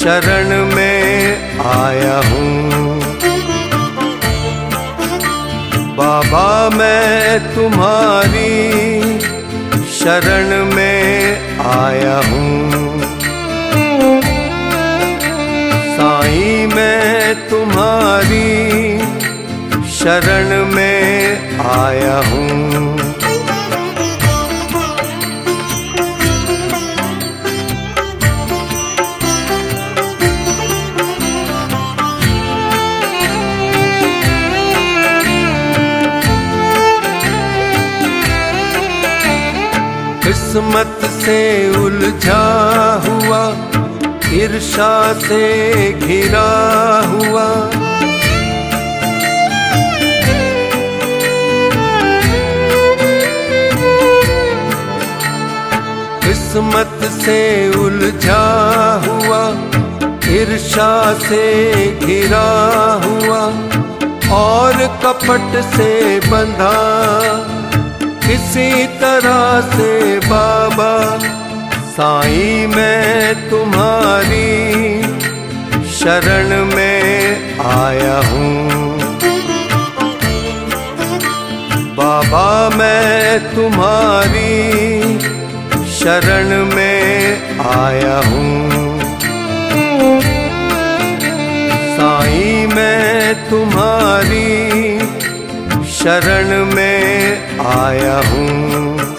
शरण में आया हूँ। बाबा मैं तुम्हारी शरण में आया हूँ। साईं मैं तुम्हारी शरण में आया हूँ। किस्मत से उलझा हुआ, ईर्षा से घिरा हुआ, किस्मत से उलझा हुआ, ईर्षा से घिरा हुआ और कपट से बंधा किसी तरह से बाबा। साईं मैं तुम्हारी शरण में आया हूँ। बाबा मैं तुम्हारी शरण में आया हूँ। साईं मैं तुम्हारी शरण में आया हूँ।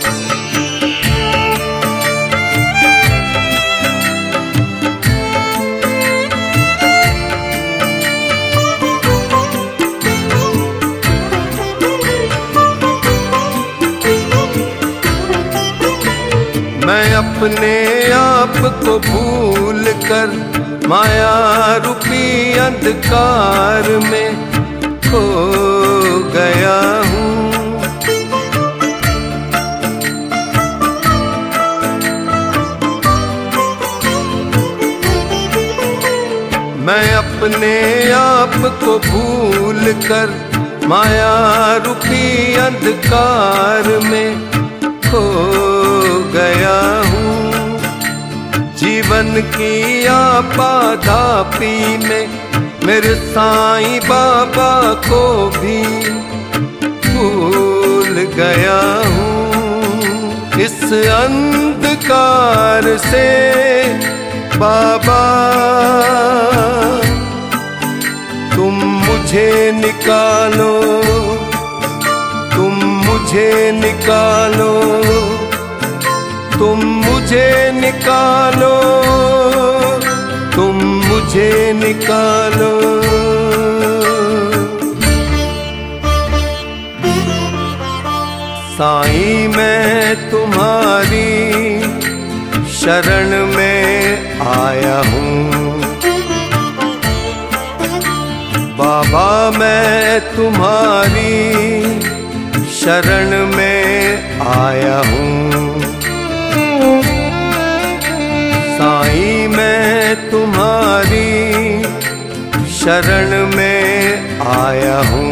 मैं अपने आप को भूल कर माया रूपी अंधकार में खो गया हूँ। मैं अपने आप को भूल कर माया रूपी अंधकार में खो गया हूँ। जीवन की आपाधापी में मेरे साईं बाबा को भी भूल गया हूँ। इस अंधकार से बाबा तुम मुझे निकालो, तुम मुझे निकालो, तुम मुझे निकालो, तुम मुझे निकालो। साईं मैं तुम्हारी शरण में आया हूँ। बाबा मैं तुम्हारी शरण में आया हूँ। साईं मैं तुम्हारी शरण में आया हूँ।